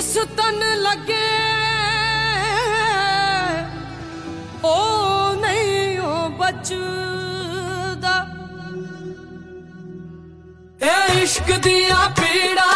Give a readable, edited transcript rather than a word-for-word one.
जिस तन लगे ओ नहीं ओ बचदा। ए इश्क दिया पीड़ा